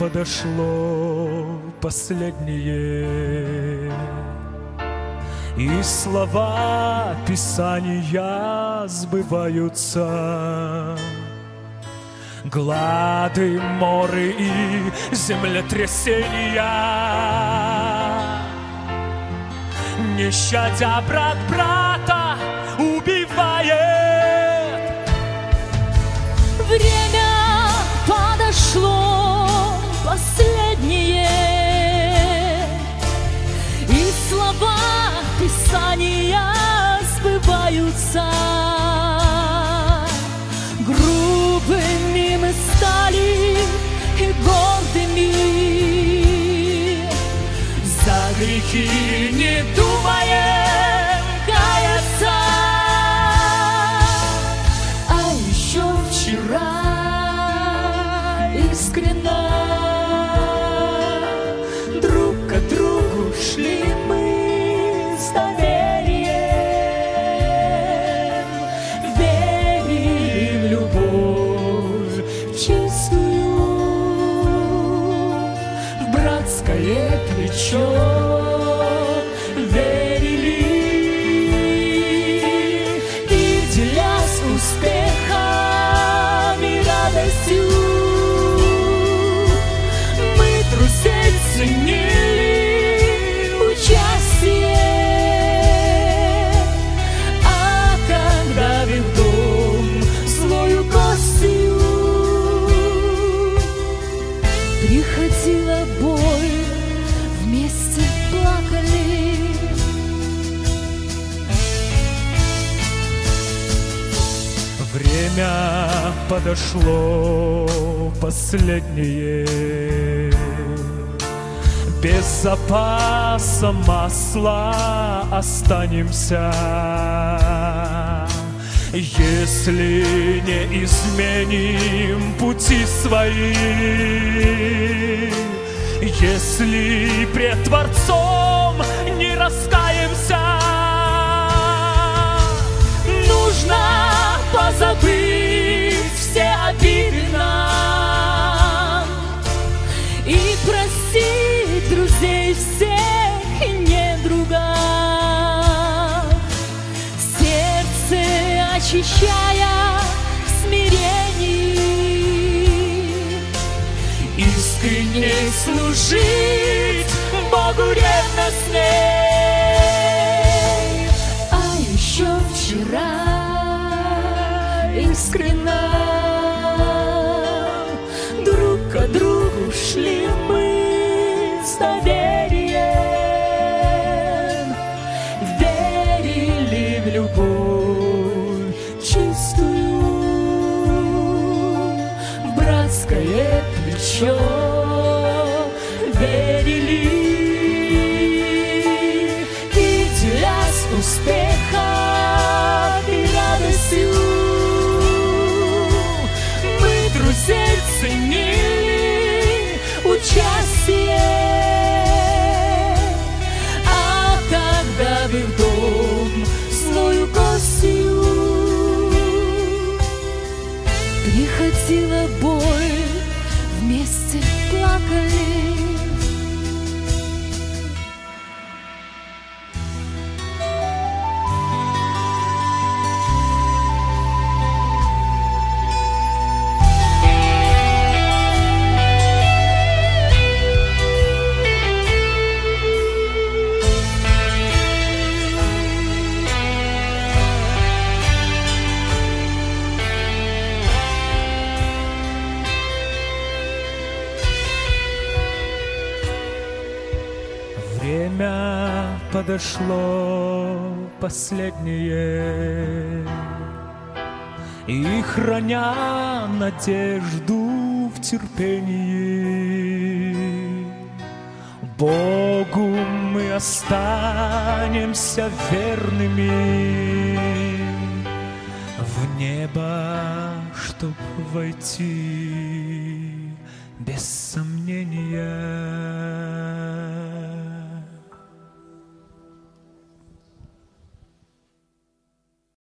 подошло последнее, и слова Писания сбываются. Глады, моры и землетрясения, не щадя брат брата, убивает. Время подошло последнее, и слова Писания сбываются. Грубыми мы стали и гордыми, за грехи не думаем каяться. А еще вчера искренно друг к другу шли мы с доверием, верили в любовь чистую, в братское плечо верили, и делясь успехами, радостью, мы друзей ценили участие. А когда в их дом злою гостью приходила боль, вместе плакали. Время подошло последнее, без запаса масла останемся, если не изменим пути свои, если пред Творцом не раскаемся. Нужно позабыть все обиды нам и простить друзей всех и недругов, сердце очищая в смирении, искренне служить Богу ревностней. А еще вчера искренно друг к другу шли мы с доверием, верили в любовь чистую, в братское плечо верили, и делясь успехом и радостью, друзей ценили участие. А когда в их дом злою гостью приходила боль, вместе плакали. Время подошло последнее, и храня надежду в терпении, Богу мы останемся верными, в небо, чтоб войти без сомнения.